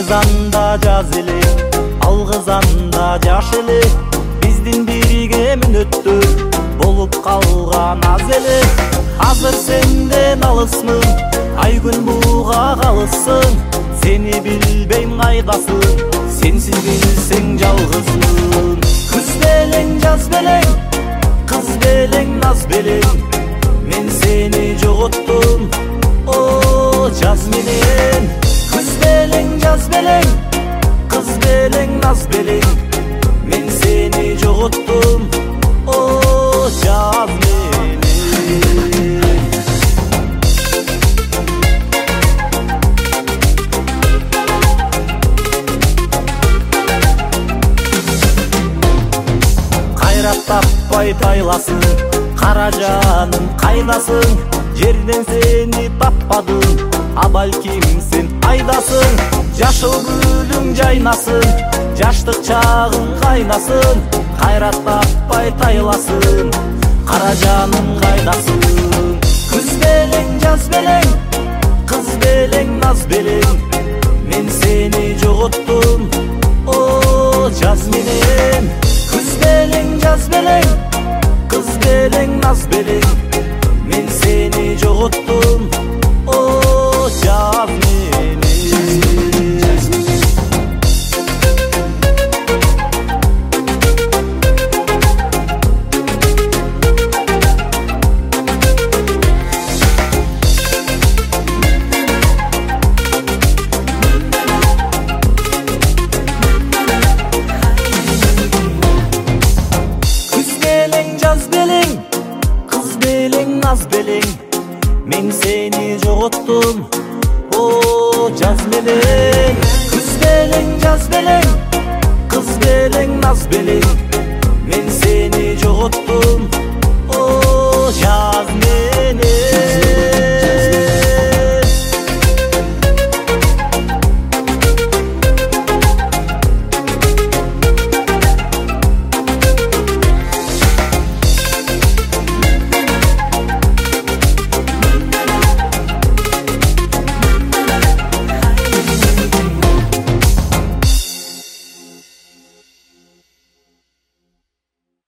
анда жаз эле, алгыз анда жаш эле, биздин бирге мүнөттөр болуп калган аз эле. Азыр сенден алысмын, ай күн буга калысың, сени билбейм кайдасың, сенсиз билсең жалгызсың. Күз белең, жаз белең, кыз белең, наз белең, мен сени жоготтум, о жаз менен. Күз белең, жаз белең, кыз белең, наз белең, мен сени жоготтум, о жаз менен. Кайрап таппай тайласың, кара жаным кайдасың, жерден сени таппадым, а балким сен айдасың. Жашыл гүлүң жайнасын, жаштык чагың кайнасын, кайрат таппай тайласың, кара жаным кайдасың. Күз белең, жаз белең, кыз белең, наз белең, мен сени жоготтум, о жаз менен. Күз белең, жаз белең, кыз белең, наз белең, мен сени жоготтум, о жаз менен. Жаз белең, кыз белең, наз белең, мен сени жоготтум, о жаз менен. Күз белең, жаз белең, кыз белең, наз белең, мен сени жоготтум.